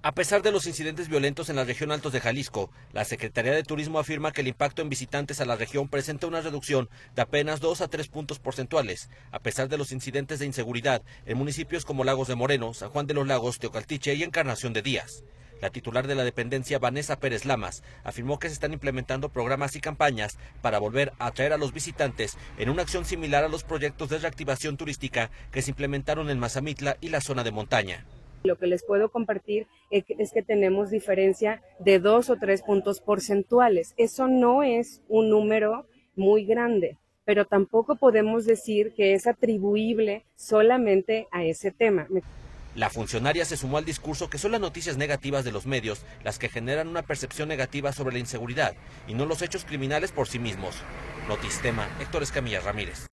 A pesar de los incidentes violentos en la región Altos de Jalisco, la Secretaría de Turismo afirma que el impacto en visitantes a la región presenta una reducción de apenas 2 a 3 puntos porcentuales, a pesar de los incidentes de inseguridad en municipios como Lagos de Moreno, San Juan de los Lagos, Teocaltiche y Encarnación de Díaz. La titular de la dependencia, Vanessa Pérez Lamas, afirmó que se están implementando programas y campañas para volver a atraer a los visitantes en una acción similar a los proyectos de reactivación turística que se implementaron en Mazamitla y la zona de montaña. Lo que les puedo compartir es que tenemos diferencia de 2 o 3 puntos porcentuales. Eso no es un número muy grande, pero tampoco podemos decir que es atribuible solamente a ese tema. La funcionaria se sumó al discurso que son las noticias negativas de los medios las que generan una percepción negativa sobre la inseguridad y no los hechos criminales por sí mismos. Notistema, Héctor Escamilla Ramírez.